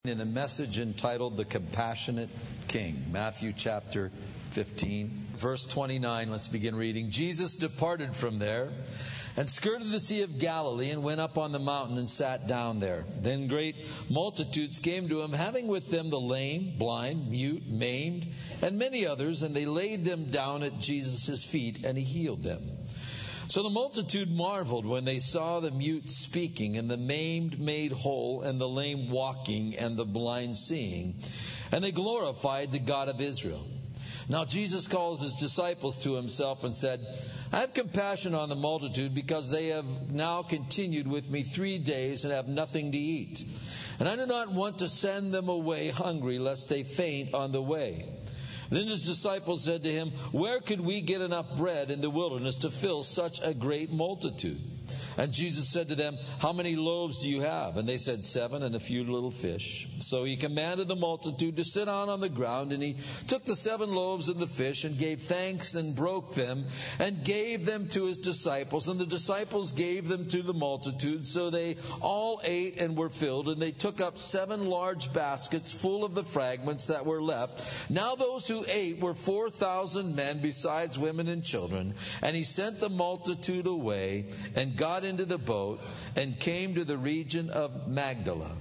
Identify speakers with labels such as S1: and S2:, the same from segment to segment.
S1: In a message entitled The Compassionate King, Matthew chapter 15, verse 29. Let's begin reading. Jesus departed from there and skirted the Sea of Galilee and went up on the mountain and sat down there. Then great multitudes came to him, having with them the lame, blind, mute, maimed, and many others, and they laid them down at Jesus' feet, and he healed them. So the multitude marveled when they saw the mute speaking, and the maimed made whole, and the lame walking, and the blind seeing. And they glorified the God of Israel. Now Jesus called his disciples to himself and said, I have compassion on the multitude, because they have now continued with me 3 days and have nothing to eat. And I do not want to send them away hungry, lest they faint on the way. Then his disciples said to him, Where could we get enough bread in the wilderness to fill such a great multitude? And Jesus said to them, How many loaves do you have? And they said, 7 and a few little fish. So he commanded the multitude to sit down on the ground, and he took the 7 loaves and the fish, and gave thanks and broke them, and gave them to his disciples. And the disciples gave them to the multitude. So they all ate and were filled, and they took up 7 large baskets full of the fragments that were left. Now those who ate were 4,000 men, besides women and children. And he sent the multitude away, and got into the boat, and came to the region of Magdala.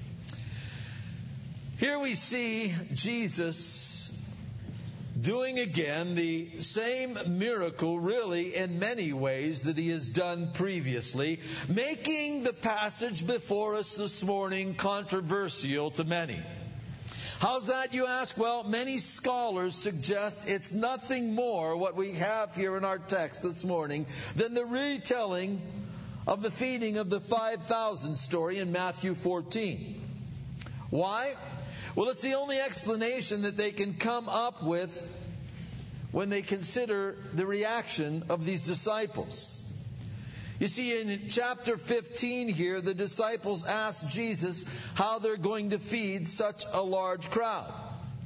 S1: Here we see Jesus doing again the same miracle, really, in many ways, that he has done previously, making the passage before us this morning controversial to many. How's that, you ask? Well, many scholars suggest it's nothing more, what we have here in our text this morning, than the retelling of the feeding of the 5,000 story in Matthew 14. Why? Well, it's the only explanation that they can come up with when they consider the reaction of these disciples. You see, in chapter 15 here, the disciples ask Jesus how they're going to feed such a large crowd.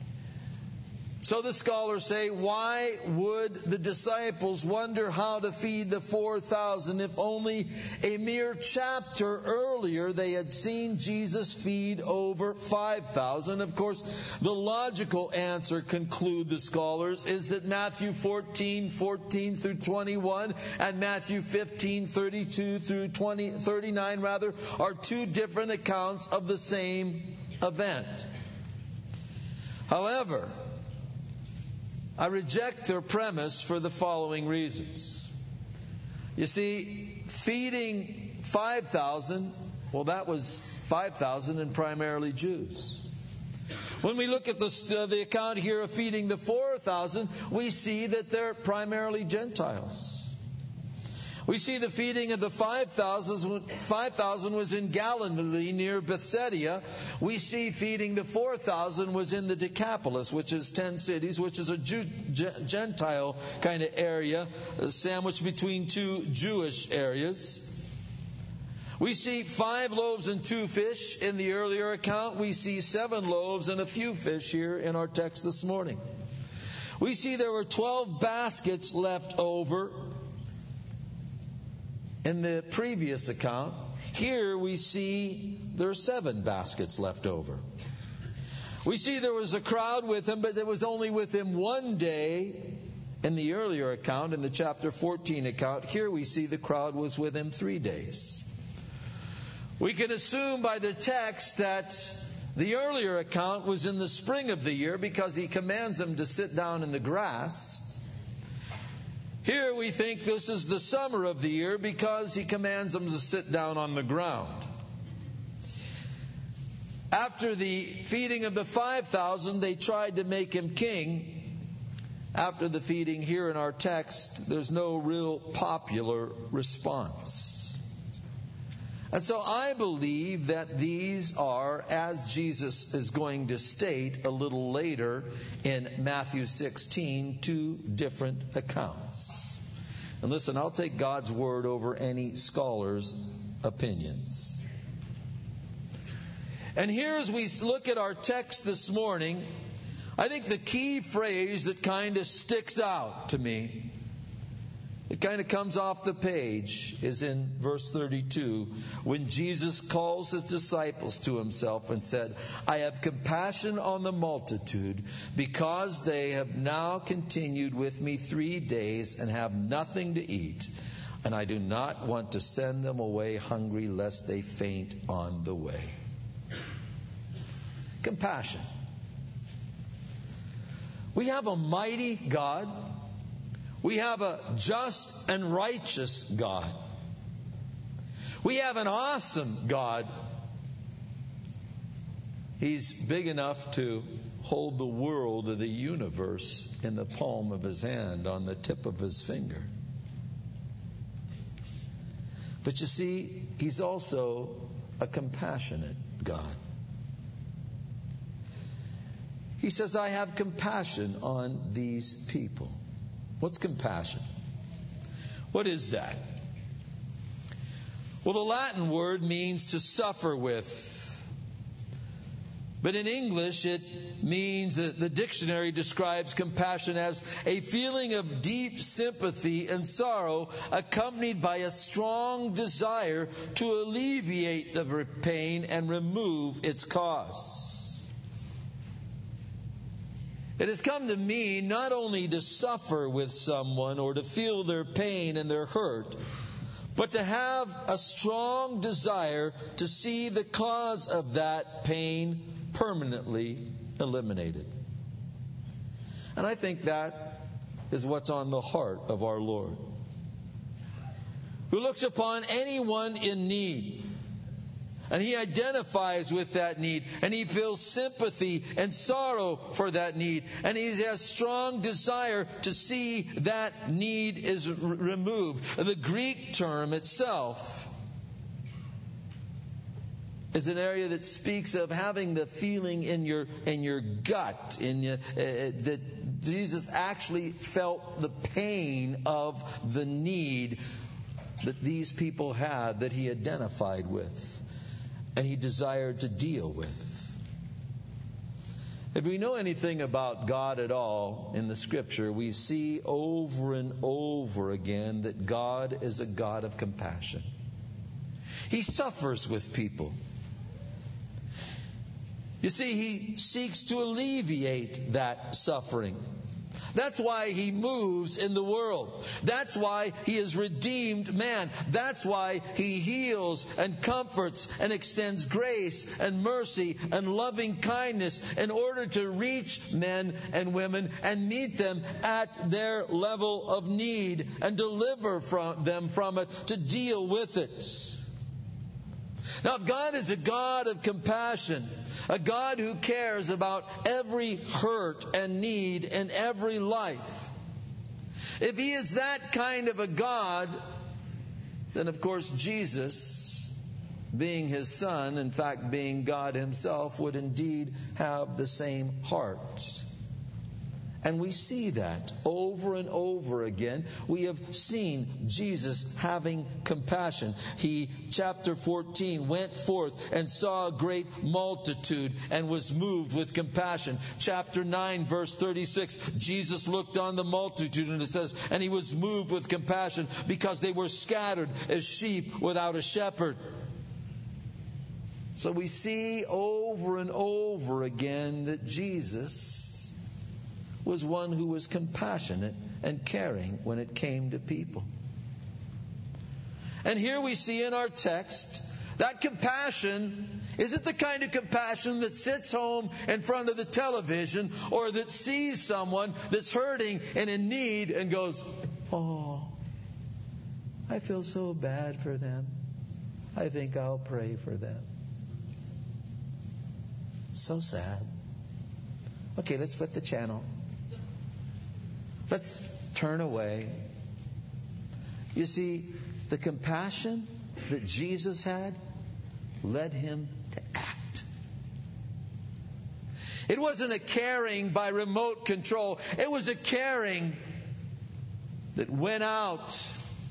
S1: So the scholars say, why would the disciples wonder how to feed the 4,000 if only a mere chapter earlier they had seen Jesus feed over 5,000? Of course, the logical answer, conclude the scholars, is that Matthew 14 through 21 and Matthew 15, 32 through 39 are two different accounts of the same event. However, I reject their premise for the following reasons. You see, feeding 5,000, well, that was 5,000 and primarily Jews. When we look at the account here of feeding the 4,000, we see that they're primarily Gentiles. We see the feeding of the 5,000 was in Galilee near Bethsaida. We see feeding the 4,000 was in the Decapolis, which is 10 cities, which is a Gentile kind of area, sandwiched between two Jewish areas. We see 5 loaves and 2 fish in the earlier account. We see 7 loaves and a few fish here in our text this morning. We see there were 12 baskets left over in the previous account. Here we see there are 7 baskets left over. We see there was a crowd with him, but it was only with him 1 day in the earlier account, in the chapter 14 account. Here we see the crowd was with him 3 days. We can assume by the text that the earlier account was in the spring of the year, because he commands them to sit down in the grass. Here we think this is the summer of the year, because he commands them to sit down on the ground. After the feeding of the 5,000, they tried to make him king. After the feeding here in our text, there's no real popular response. And so I believe that these are, as Jesus is going to state a little later in Matthew 16, 2 different accounts. And listen, I'll take God's word over any scholar's opinions. And here, as we look at our text this morning, I think the key phrase that kind of sticks out to me, it kind of comes off the page is in verse 32, when Jesus calls his disciples to himself and said, I have compassion on the multitude because they have now continued with me 3 days and have nothing to eat. And I do not want to send them away hungry lest they faint on the way. Compassion. We have a mighty God. We have a just and righteous God. We have an awesome God. He's big enough to hold the world or the universe in the palm of his hand, on the tip of his finger. But you see, he's also a compassionate God. He says, I have compassion on these people. What's compassion? What is that? Well, the Latin word means to suffer with. But in English, it means, the dictionary describes compassion as a feeling of deep sympathy and sorrow accompanied by a strong desire to alleviate the pain and remove its cause. It has come to mean not only to suffer with someone or to feel their pain and their hurt, but to have a strong desire to see the cause of that pain permanently eliminated. And I think that is what's on the heart of our Lord, who looks upon anyone in need, and he identifies with that need, and he feels sympathy and sorrow for that need, and he has strong desire to see that need is removed. The Greek term itself is an area that speaks of having the feeling in your gut, that Jesus actually felt the pain of the need that these people had, that he identified with, and he desired to deal with. If we know anything about God at all in the Scripture, we see over and over again that God is a God of compassion. He suffers with people. You see, he seeks to alleviate that suffering. That's why he moves in the world. That's why he has redeemed man. That's why he heals and comforts and extends grace and mercy and loving kindness in order to reach men and women and meet them at their level of need and deliver them from it, to deal with it. Now, if God is a God of compassion, a God who cares about every hurt and need in every life, if he is that kind of a God, then of course Jesus, being his Son, in fact being God himself, would indeed have the same heart. And we see that over and over again. We have seen Jesus having compassion. He, chapter 14, went forth and saw a great multitude and was moved with compassion. Chapter 9, verse 36, Jesus looked on the multitude, and it says, and he was moved with compassion because they were scattered as sheep without a shepherd. So we see over and over again that Jesus was one who was compassionate and caring when it came to people. And here we see in our text that compassion isn't the kind of compassion that sits home in front of the television or that sees someone that's hurting and in need and goes, oh, I feel so bad for them. I think I'll pray for them. So sad. Okay, let's flip the channel. Let's turn away. You see, the compassion that Jesus had led him to act. It wasn't a caring by remote control. It was a caring that went out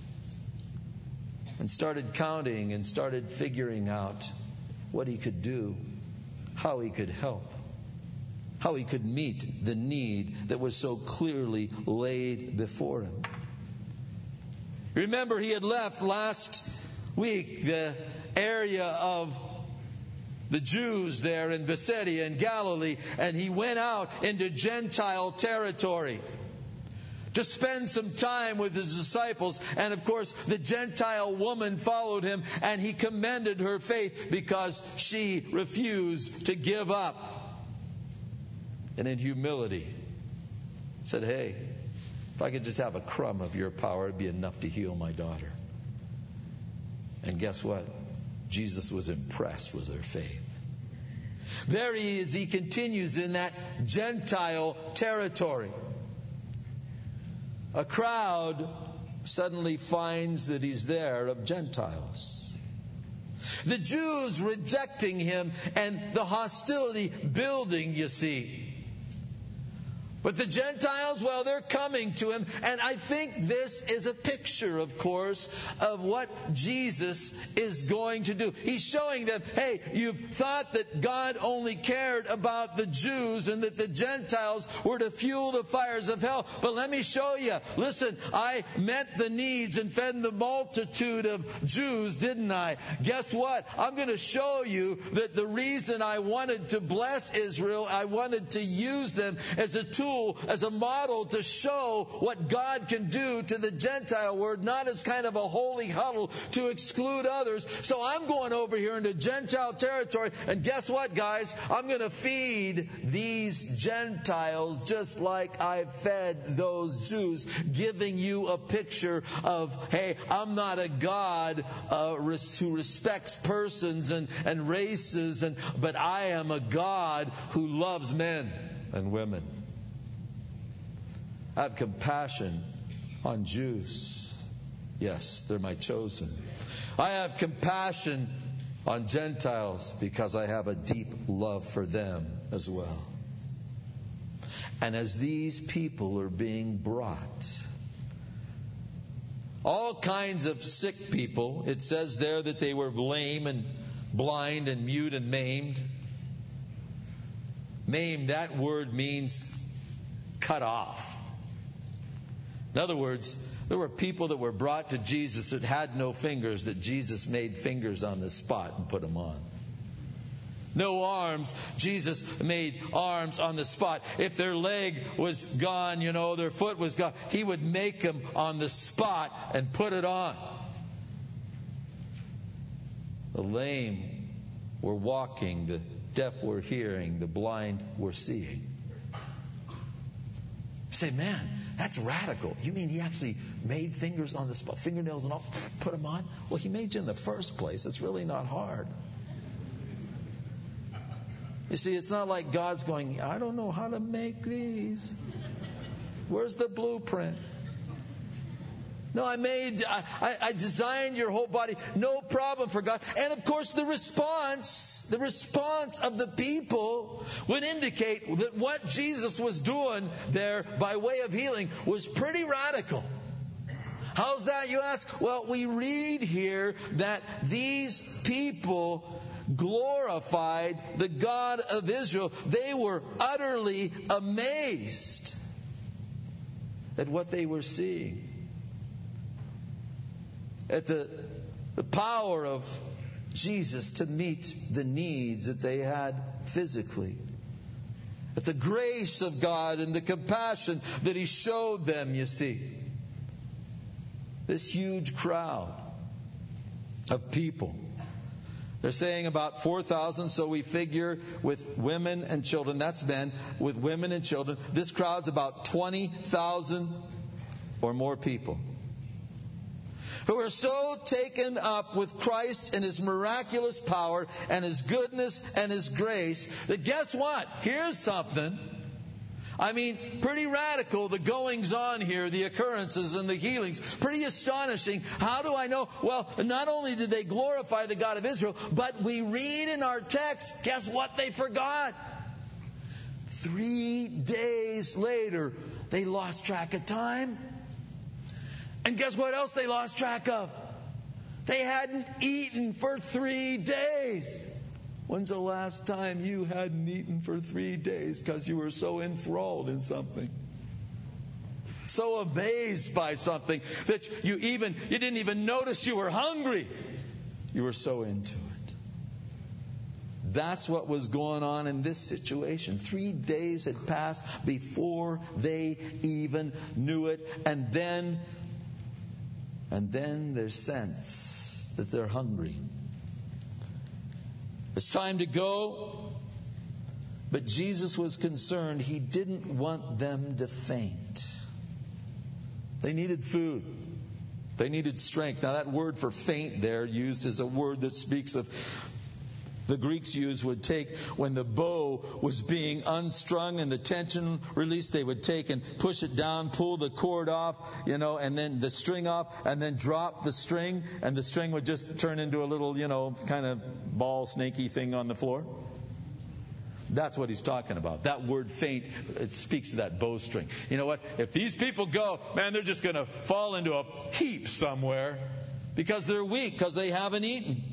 S1: and started counting and started figuring out what he could do, how he could help, how he could meet the need that was so clearly laid before him. Remember, he had left last week the area of the Jews there in Bethsaida in Galilee, and he went out into Gentile territory to spend some time with his disciples. And of course, the Gentile woman followed him, and he commended her faith because she refused to give up. And in humility said, hey, if I could just have a crumb of your power, it'd be enough to heal my daughter. And guess what? Jesus was impressed with her faith. There he is. He continues in that Gentile territory. A crowd suddenly finds that he's there of Gentiles. The Jews rejecting him and the hostility building, you see. But the Gentiles, well, they're coming to him. And I think this is a picture, of course, of what Jesus is going to do. He's showing them, hey, you've thought that God only cared about the Jews and that the Gentiles were to fuel the fires of hell. But let me show you. Listen, I met the needs and fed the multitude of Jews, didn't I? Guess what? I'm going to show you that the reason I wanted to bless Israel, I wanted to use them as a tool, as a model to show what God can do to the Gentile world, not as kind of a holy huddle to exclude others. So I'm going over here into Gentile territory, and guess what, guys? I'm going to feed these Gentiles just like I fed those Jews, giving you a picture of, hey, I'm not a God who respects persons and races, but I am a God who loves men and women. I have compassion on Jews. Yes, they're my chosen. I have compassion on Gentiles because I have a deep love for them as well. And as these people are being brought, all kinds of sick people, it says there that they were lame and blind and mute and maimed. Maimed, that word means cut off. In other words, there were people that were brought to Jesus that had no fingers, that Jesus made fingers on the spot and put them on. No arms, Jesus made arms on the spot. If their leg was gone, their foot was gone, he would make them on the spot and put it on. The lame were walking, the deaf were hearing, the blind were seeing. You say, man, that's radical. You mean he actually made fingers on the spot, fingernails and all, put them on? Well, he made you in the first place. It's really not hard. You see, it's not like God's going, I don't know how to make these. Where's the blueprint? No, I designed your whole body. No problem for God. And of course, the response of the people would indicate that what Jesus was doing there by way of healing was pretty radical. How's that, you ask? Well, we read here that these people glorified the God of Israel. They were utterly amazed at what they were seeing. At the power of Jesus to meet the needs that they had physically. At the grace of God and the compassion that He showed them, you see. This huge crowd of people. They're saying about 4,000, so we figure with women and children, that's men, with women and children, this crowd's about 20,000 or more people who are so taken up with Christ and His miraculous power and His goodness and His grace that guess what? Here's something. I mean, pretty radical, the goings on here, the occurrences and the healings. Pretty astonishing. How do I know? Well, not only did they glorify the God of Israel, but we read in our text, guess what they forgot? 3 days later, they lost track of time. And guess what else they lost track of? They hadn't eaten for 3 days. When's the last time you hadn't eaten for 3 days because you were so enthralled in something? So amazed by something that you didn't even notice you were hungry. You were so into it. That's what was going on in this situation. 3 days had passed before they even knew it. And then there's sense that they're hungry. It's time to go. But Jesus was concerned. He didn't want them to faint. They needed food. They needed strength. Now that word for faint there used is a word that speaks of, the Greeks used would take when the bow was being unstrung and the tension released, they would take and push it down, pull the cord off, and then the string off, and then drop the string, and the string would just turn into a little, kind of ball snaky thing on the floor. That's what he's talking about. That word faint, it speaks to that bowstring. You know what? If these people go, man, they're just going to fall into a heap somewhere because they're weak, because they haven't eaten.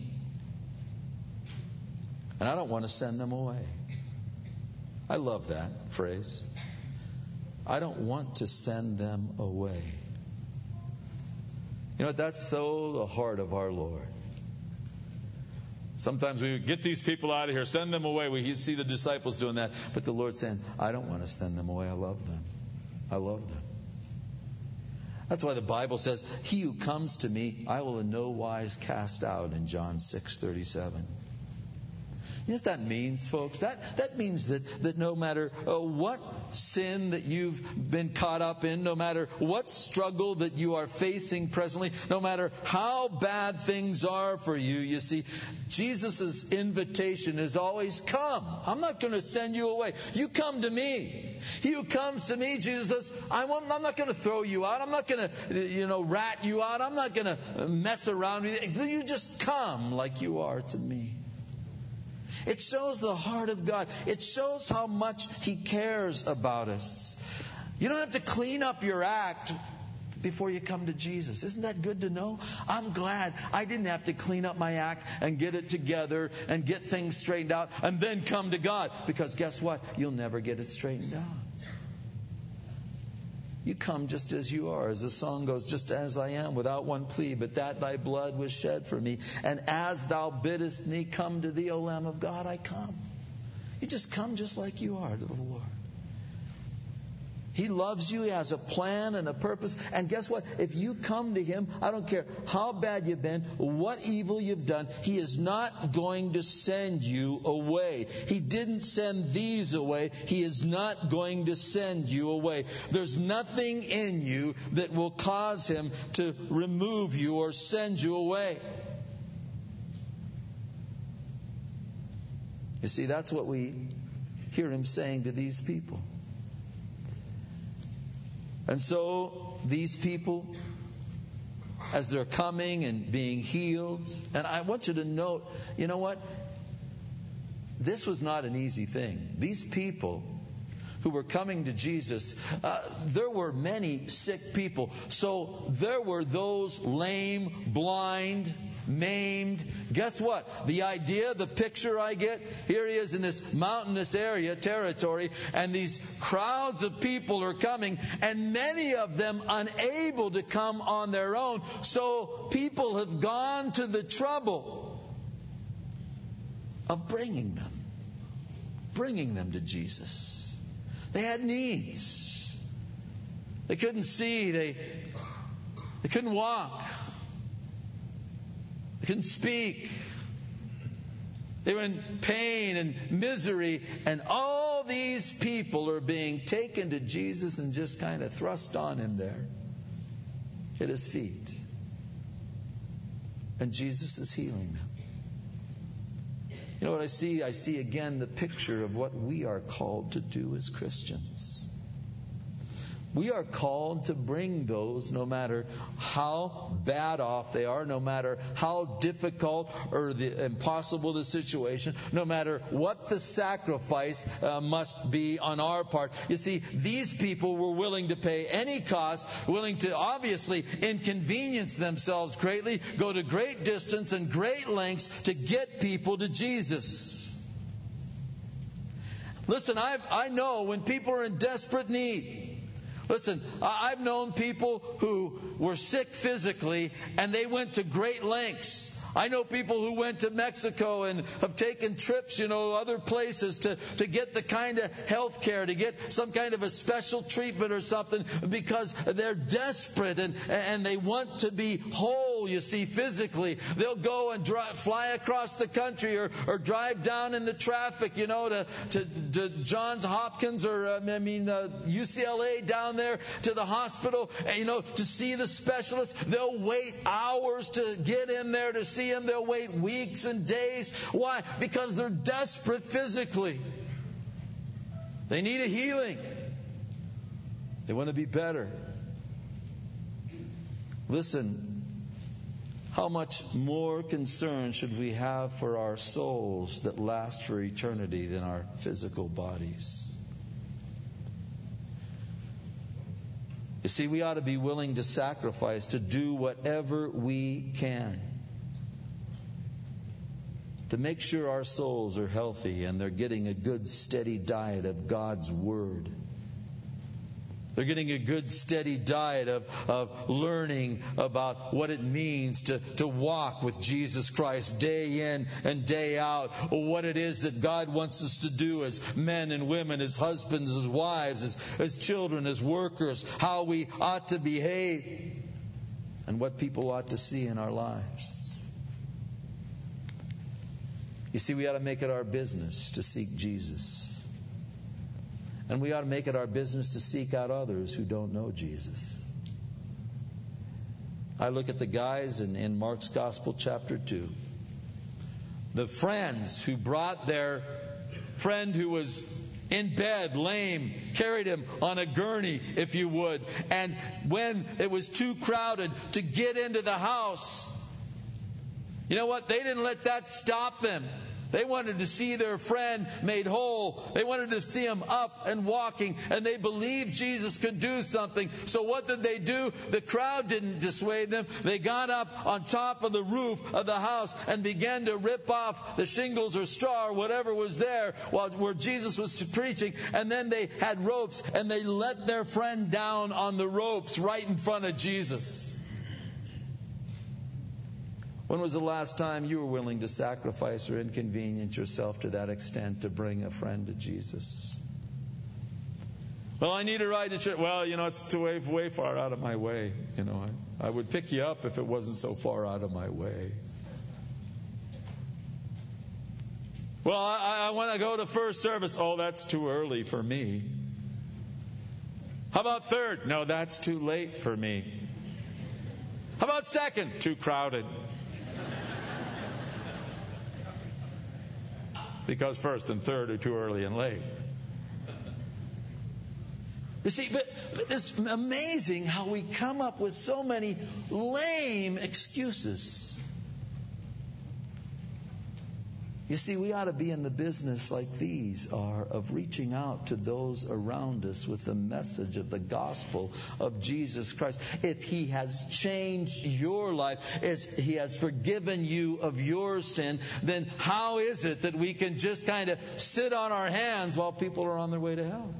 S1: And I don't want to send them away. I love that phrase. I don't want to send them away. You know what? That's so the heart of our Lord. Sometimes we get these people out of here, send them away. We see the disciples doing that. But the Lord's saying, I don't want to send them away. I love them. I love them. That's why the Bible says, he who comes to me, I will in no wise cast out, in John 6:37. You know what that means, folks? That means that no matter what sin that you've been caught up in, no matter what struggle that you are facing presently, no matter how bad things are for you, you see, Jesus' invitation is always, come. I'm not going to send you away. You come to me. He who comes to me, Jesus says, I'm not going to throw you out. I'm not going to, rat you out. I'm not going to mess around with you. You just come like you are to me. It shows the heart of God. It shows how much He cares about us. You don't have to clean up your act before you come to Jesus. Isn't that good to know? I'm glad I didn't have to clean up my act and get it together and get things straightened out and then come to God. Because guess what? You'll never get it straightened out. You come just as you are. As the song goes, just as I am, without one plea, but that thy blood was shed for me. And as thou biddest me come to thee, O Lamb of God, I come. You just come just like you are to the Lord. He loves you. He has a plan and a purpose. And guess what? If you come to Him, I don't care how bad you've been, what evil you've done, He is not going to send you away. He didn't send these away. He is not going to send you away. There's nothing in you that will cause Him to remove you or send you away. You see, that's what we hear Him saying to these people. And so these people, as they're coming and being healed, and I want you to note, you know what? This was not an easy thing. These people who were coming to Jesus, there were many sick people. So there were those lame, blind, maimed. Guess what? The idea, the picture I get, here he is in this mountainous area, territory, and these crowds of people are coming, and many of them unable to come on their own. So people have gone to the trouble of bringing them to Jesus. They had needs. They couldn't see. They couldn't walk. They couldn't speak. They were in pain and misery. And all these people are being taken to Jesus and just kind of thrust on Him there at His feet. And Jesus is healing them. You know what I see? I see again the picture of what we are called to do as Christians. We are called to bring those, no matter how bad off they are, no matter how difficult or impossible the situation, no matter what the sacrifice must be on our part. You see, these people were willing to pay any cost, willing to obviously inconvenience themselves greatly, go to great distance and great lengths to get people to Jesus. Listen, I know when people are in desperate need, Listen, I've known people who were sick physically, and they went to great lengths. I know people who went to Mexico and have taken trips, other places to get the kind of health care, to get some kind of a special treatment or something, because they're desperate and they want to be whole, you see, physically. They'll go and fly across the country or drive down in the traffic, to Johns Hopkins or, UCLA down there to the hospital, to see the specialist. They'll wait hours to get in there to see him. They'll wait weeks and days. Why? Because they're desperate physically. They need a healing. They want to be better. Listen, how much more concern should we have for our souls that last for eternity than our physical bodies? You see, we ought to be willing to sacrifice, to do whatever we can to make sure our souls are healthy and they're getting a good, steady diet of God's Word. They're getting a good, steady diet of learning about what it means to walk with Jesus Christ day in and day out. What it is that God wants us to do as men and women, as husbands, as wives, as children, as workers. How we ought to behave. And what people ought to see in our lives. You see, we ought to make it our business to seek Jesus. And we ought to make it our business to seek out others who don't know Jesus. I look at the guys in Mark's Gospel, chapter 2. The friends who brought their friend who was in bed, lame, carried him on a gurney, if you would. And when it was too crowded to get into the house, you know what? They didn't let that stop them. They wanted to see their friend made whole. They wanted to see him up and walking. And they believed Jesus could do something. So what did they do? The crowd didn't dissuade them. They got up on top of the roof of the house and began to rip off the shingles or straw or whatever was there where Jesus was preaching. And then they had ropes and they let their friend down on the ropes right in front of Jesus. When was the last time you were willing to sacrifice or inconvenience yourself to that extent to bring a friend to Jesus? Well, I need a ride to church. Well, it's way far out of my way. I would pick you up if it wasn't so far out of my way. Well, I want to go to first service. Oh, that's too early for me. How about third? No, that's too late for me. How about second? Too crowded. Because first and third are too early and late. You see, but it's amazing how we come up with so many lame excuses. You see, we ought to be in the business like these are of reaching out to those around us with the message of the gospel of Jesus Christ. If He has changed your life, if He has forgiven you of your sin, then how is it that we can just kind of sit on our hands while people are on their way to hell?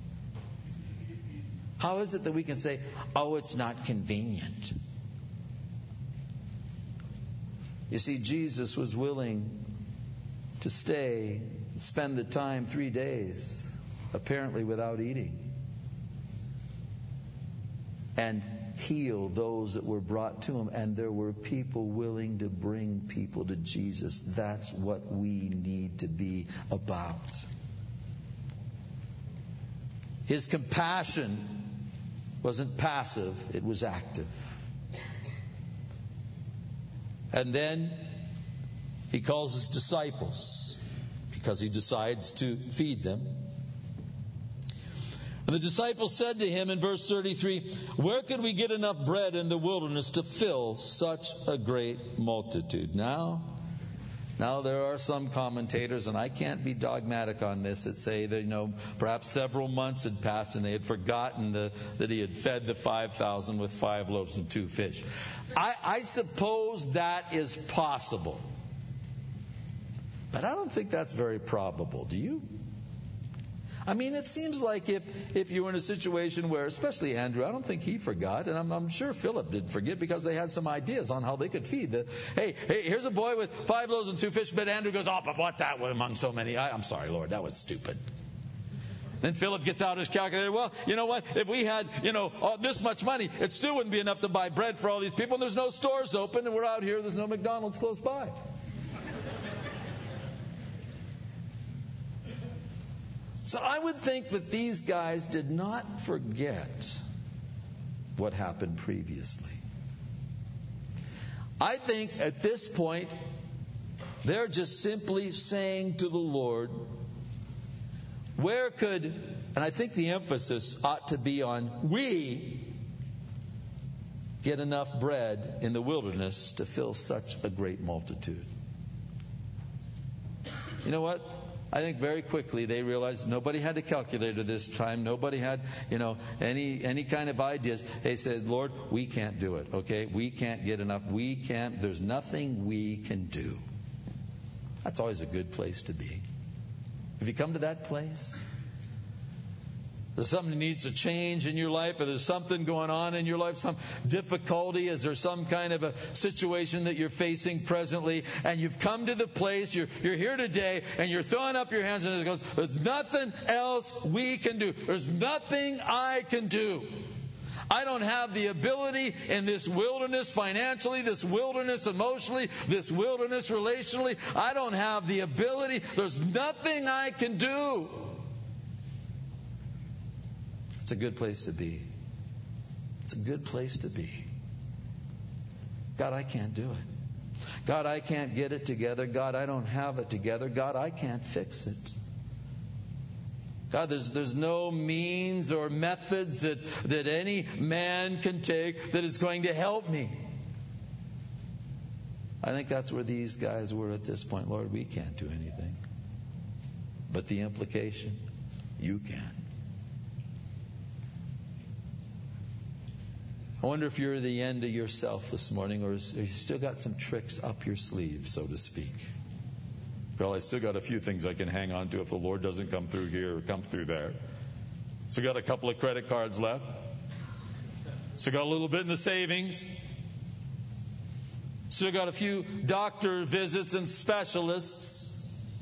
S1: How is it that we can say, oh, it's not convenient? You see, Jesus was willing to stay and spend the time 3 days, apparently without eating, and heal those that were brought to Him. And there were people willing to bring people to Jesus. That's what we need to be about. His compassion wasn't passive, it was active. And then He calls His disciples because He decides to feed them. And the disciples said to Him in verse 33, where could we get enough bread in the wilderness to fill such a great multitude? Now there are some commentators, and I can't be dogmatic on this, that say that, perhaps several months had passed and they had forgotten that He had fed the 5,000 with 5 loaves and 2 fish. I suppose that is possible. But I don't think that's very probable. Do you? I mean, it seems like if you were in a situation where, especially Andrew, I don't think he forgot, and I'm sure Philip didn't forget because they had some ideas on how they could feed. Hey, here's a boy with 5 loaves and 2 fish, but Andrew goes, oh, but what that was among so many? I'm sorry, Lord, that was stupid. Then Philip gets out his calculator. Well, you know what? If we had, this much money, it still wouldn't be enough to buy bread for all these people, and there's no stores open, and we're out here, there's no McDonald's close by. So I would think that these guys did not forget what happened previously. I think at this point, they're just simply saying to the Lord, and I think the emphasis ought to be on, we get enough bread in the wilderness to fill such a great multitude. You know what? I think very quickly they realized nobody had a calculator this time. Nobody had, any kind of ideas. They said, Lord, we can't do it. Okay? We can't get enough. There's nothing we can do. That's always a good place to be. If you come to that place, there's something that needs to change in your life, or there's something going on in your life, some difficulty, is there some kind of a situation that you're facing presently, and you've come to the place, you're here today, and you're throwing up your hands, and it goes, there's nothing else we can do. There's nothing I can do. I don't have the ability in this wilderness financially, this wilderness emotionally, this wilderness relationally. I don't have the ability. There's nothing I can do. It's a good place to be. It's a good place to be. God, I can't do it. God, I can't get it together. God, I don't have it together. God, I can't fix it. God, there's no means or methods that any man can take that is going to help me. I think that's where these guys were at this point. Lord, we can't do anything. But the implication, you can. I wonder if you're at the end of yourself this morning, or you still got some tricks up your sleeve, so to speak. Well, I still got a few things I can hang on to if the Lord doesn't come through here or come through there. Still got a couple of credit cards left. Still got a little bit in the savings. Still got a few doctor visits and specialists.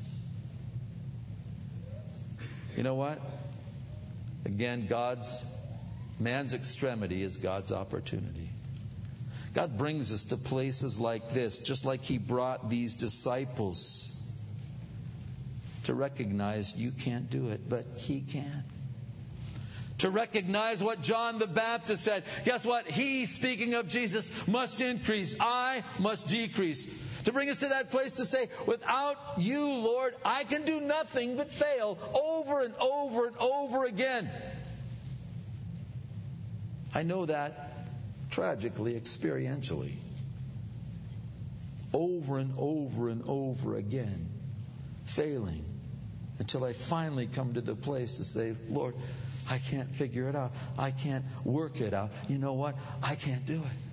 S1: You know what? Again, man's extremity is God's opportunity. God brings us to places like this, just like He brought these disciples, to recognize you can't do it, but He can. To recognize what John the Baptist said. Guess what? He, speaking of Jesus, must increase. I must decrease. To bring us to that place to say, without you, Lord, I can do nothing but fail over and over and over again. I know that tragically, experientially. Over and over and over again. Failing. Until I finally come to the place to say, Lord, I can't figure it out. I can't work it out. You know what? I can't do it.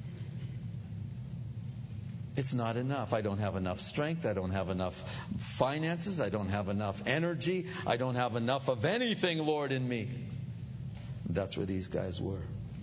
S1: It's not enough. I don't have enough strength. I don't have enough finances. I don't have enough energy. I don't have enough of anything, Lord, in me. That's where these guys were.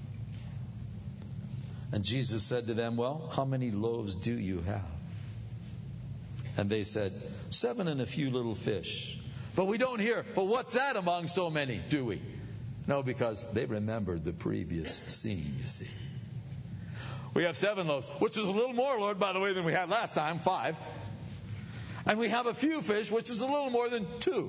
S1: And Jesus said to them, well, how many loaves do you have? And they said, 7 and a few little fish. But we don't hear, but what's that among so many, do we? No, because they remembered the previous scene, you see. We have 7 loaves, which is a little more, Lord, by the way, than we had last time, 5. And we have a few fish, which is a little more than 2.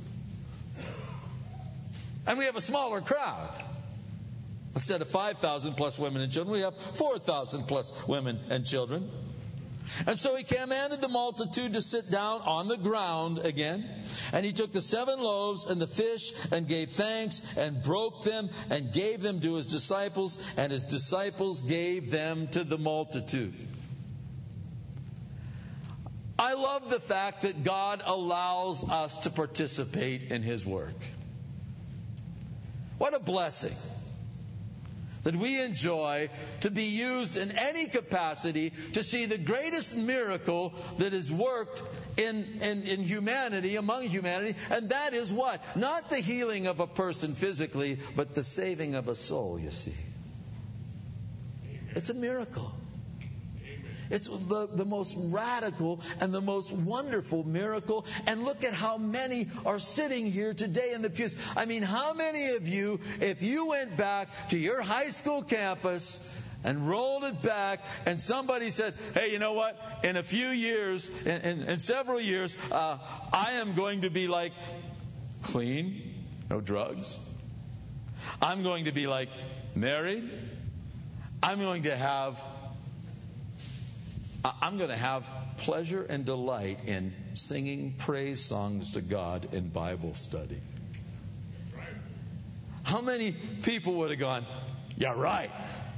S1: And we have a smaller crowd. Instead of 5,000 plus women and children, we have 4,000 plus women and children. And so He commanded the multitude to sit down on the ground again. And He took the 7 loaves and the fish and gave thanks and broke them and gave them to His disciples. And His disciples gave them to the multitude. I love the fact that God allows us to participate in His work. What a blessing. that we enjoy to be used in any capacity to see the greatest miracle that is worked in humanity, among humanity. And that is what? Not the healing of a person physically, but the saving of a soul, you see. It's a miracle. It's the most radical and the most wonderful miracle. And look at how many are sitting here today in the pews. I mean, how many of you, if you went back to your high school campus and rolled it back and somebody said, hey, you know what? In a few years, in several years, I am going to be like clean, no drugs. I'm going to be like married. I'm going to have pleasure and delight in singing praise songs to God in Bible study. How many people would have gone, yeah, right.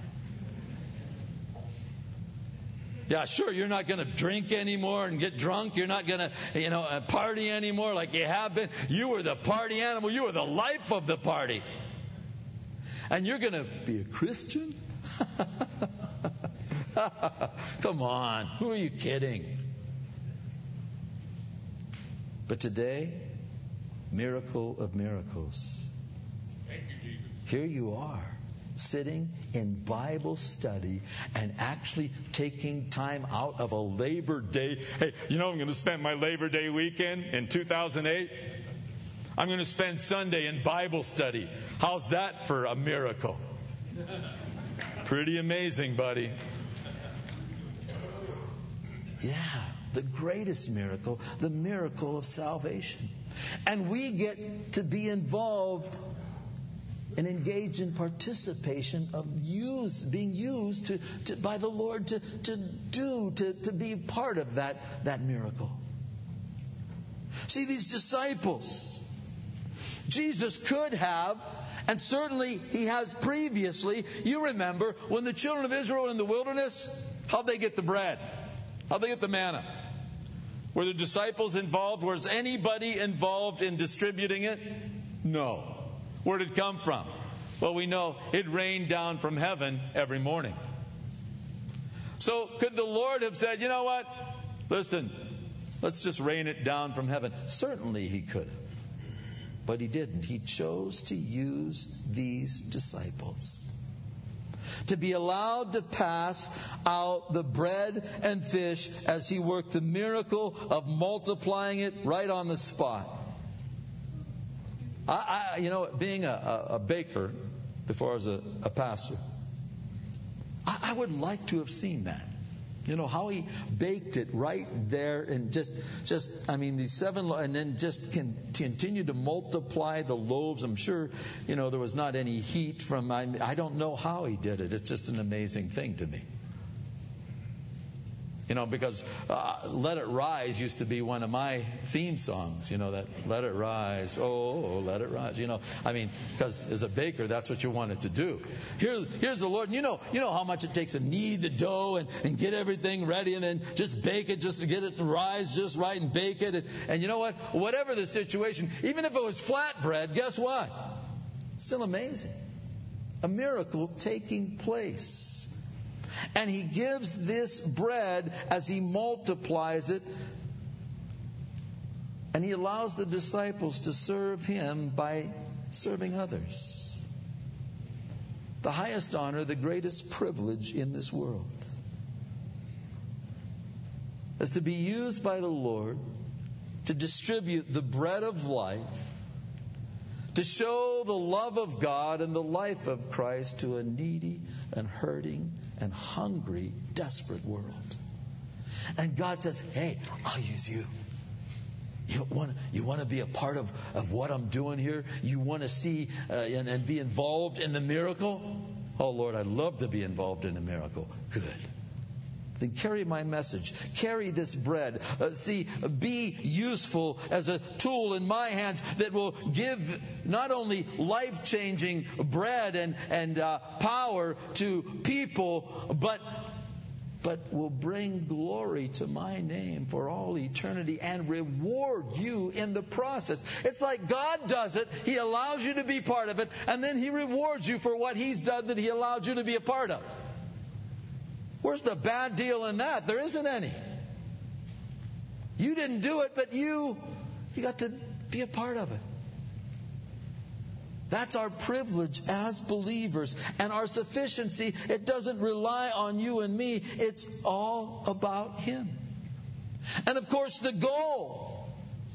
S1: Yeah, sure, you're not going to drink anymore and get drunk. You're not going to, party anymore like you have been. You were the party animal. You were the life of the party. And you're going to be a Christian? Come on, who are you kidding? But today, miracle of miracles.
S2: Thank you, Jesus.
S1: Here you are, sitting in Bible study and actually taking time out of a Labor Day. Hey, I'm going to spend my Labor Day weekend in 2008. I'm going to spend Sunday in Bible study. How's that for a miracle? Pretty amazing, buddy. Yeah, the greatest miracle, the miracle of salvation. And we get to be involved and engaged in participation of being used by the Lord to be part of that miracle. See, these disciples, Jesus could have, and certainly He has previously. You remember when the children of Israel were in the wilderness, how'd they get the bread? How'd they get the manna? Were the disciples involved? Was anybody involved in distributing it? No. Where did it come from? Well, we know it rained down from heaven every morning. So could the Lord have said, you know what? Listen, let's just rain it down from heaven. Certainly He could have. But He didn't. He chose to use these disciples to be allowed to pass out the bread and fish as He worked the miracle of multiplying it right on the spot. Being a baker before I was a pastor, I would like to have seen that. How He baked it right there and these 7, and then just continue to multiply the loaves. I'm sure, there was not any heat from, I don't know how He did it. It's just an amazing thing to me. Because Let It Rise used to be one of my theme songs, that Let It Rise, oh, let it rise. Because as a baker, that's what you want it to do. Here's the Lord. And you know how much it takes to knead the dough and get everything ready and then just bake it, just to get it to rise just right and bake it. And you know what? Whatever the situation, even if it was flatbread, guess what? It's still amazing. A miracle taking place. And He gives this bread as He multiplies it. And He allows the disciples to serve Him by serving others. The highest honor, the greatest privilege in this world is to be used by the Lord to distribute the bread of life, to show the love of God and the life of Christ to a needy and hurting and hungry, desperate world. And God says, hey, I'll use you. You want to be a part of what I'm doing here? You want to see and be involved in the miracle? Oh, Lord, I'd love to be involved in a miracle. Good. Then carry my message. Carry this bread. Be useful as a tool in my hands that will give not only life-changing bread and power to people, but but will bring glory to my name for all eternity and reward you in the process. It's like God does it. He allows you to be part of it, and then He rewards you for what He's done that He allowed you to be a part of. Where's the bad deal in that? There isn't any. You didn't do it, but you got to be a part of it. That's our privilege as believers. And our sufficiency, it doesn't rely on you and me. It's all about Him. And of course, the goal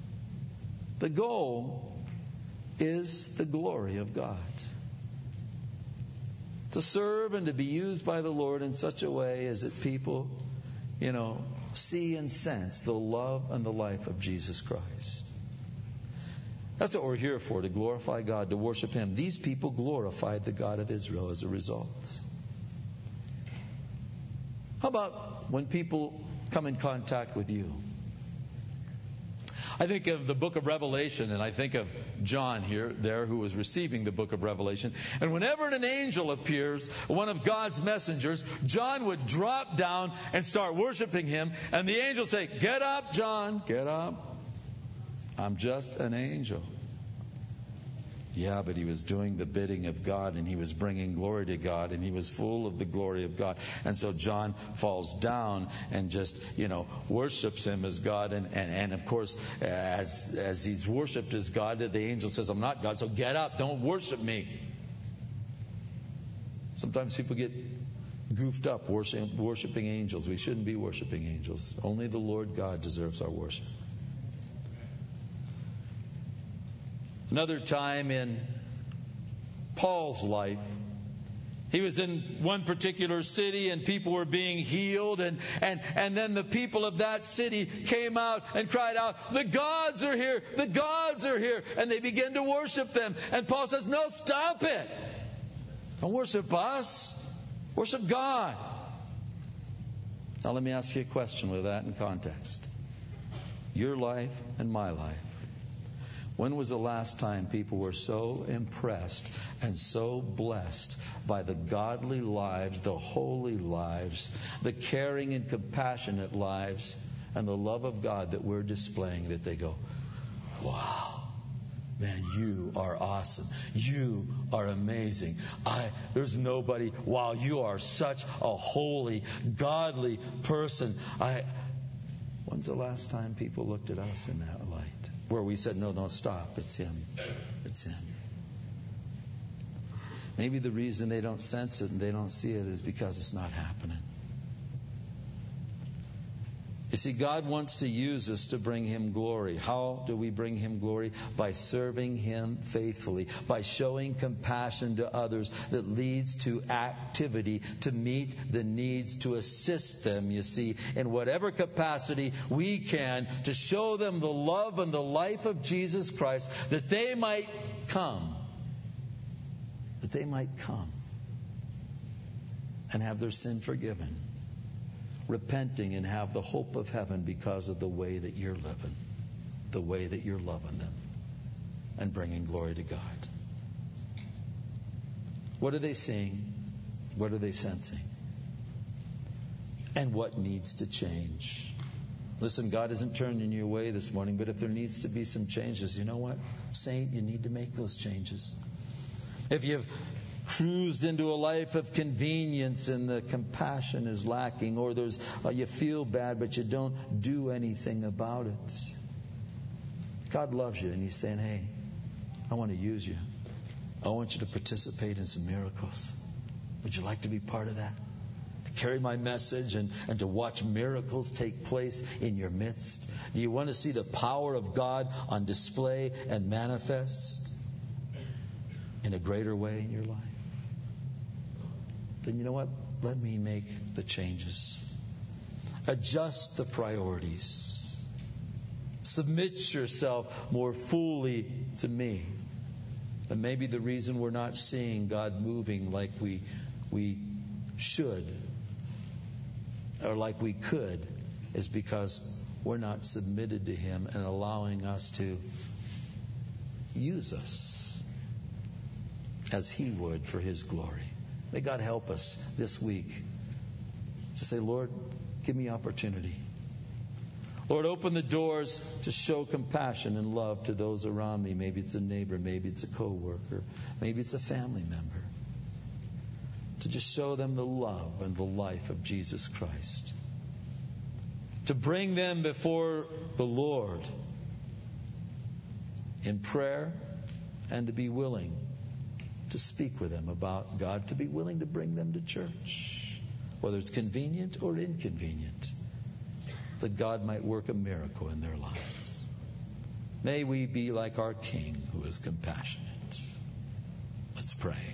S1: is the glory of God. To serve and to be used by the Lord in such a way as that people, see and sense the love and the life of Jesus Christ. That's what we're here for, to glorify God, to worship Him. These people glorified the God of Israel as a result. How about when people come in contact with you? I think of the book of Revelation, and I think of John who was receiving the book of Revelation. And whenever an angel appears, one of God's messengers, John would drop down and start worshiping him. And the angel would say, "Get up, John, get up. I'm just an angel." Yeah, but he was doing the bidding of God, and he was bringing glory to God, and he was full of the glory of God. And so John falls down and just, worships him as God. And of course, as he's worshipped as God, the angel says, "I'm not God, so get up, don't worship me." Sometimes people get goofed up worshiping angels. We shouldn't be worshiping angels. Only the Lord God deserves our worship. Another time in Paul's life, he was in one particular city and people were being healed, and then the people of that city came out and cried out, "The gods are here! The gods are here!" And they began to worship them. And Paul says, "No, stop it! Don't worship us. Worship God." Now let me ask you a question with that in context. Your life and my life. When was the last time people were so impressed and so blessed by the godly lives, the holy lives, the caring and compassionate lives, and the love of God that we're displaying, that they go, "Wow, man, you are awesome. You are amazing. There's nobody. Wow, you are such a holy, godly person." When's the last time people looked at us in that light? Where we said, no, stop. It's Him. It's Him. Maybe the reason they don't sense it and they don't see it is because it's not happening. You see, God wants to use us to bring Him glory. How do we bring Him glory? By serving Him faithfully, by showing compassion to others that leads to activity to meet the needs, to assist them, you see, in whatever capacity we can, to show them the love and the life of Jesus Christ, that they might come. That they might come and have their sin forgiven, repenting and have the hope of heaven because of the way that you're living, the way that you're loving them and bringing glory to God. What are they seeing? What are they sensing? And what needs to change? Listen, God isn't turning you away this morning, but if there needs to be some changes, you know what, saint, you need to make those changes. If you've cruised into a life of convenience and the compassion is lacking, or you feel bad but you don't do anything about it, God loves you and He's saying, "Hey, I want to use you. I want you to participate in some miracles. Would you like to be part of that? To carry my message and to watch miracles take place in your midst? Do you want to see the power of God on display and manifest in a greater way in your life? Then you know what? Let me make the changes. Adjust the priorities. Submit yourself more fully to me. And maybe the reason we're not seeing God moving like we should or like we could is because we're not submitted to Him and allowing us to use us as He would for His glory. May God help us this week Just say, Lord, give me opportunity. Lord, open the doors to show compassion and love to those around me. Maybe it's a neighbor, maybe it's a co-worker, maybe it's a family member. To just show them the love and the life of Jesus Christ. To bring them before the Lord in prayer, and to be willing to speak with them about God, to be willing to bring them to church, whether it's convenient or inconvenient, that God might work a miracle in their lives. May we be like our King who is compassionate. Let's pray.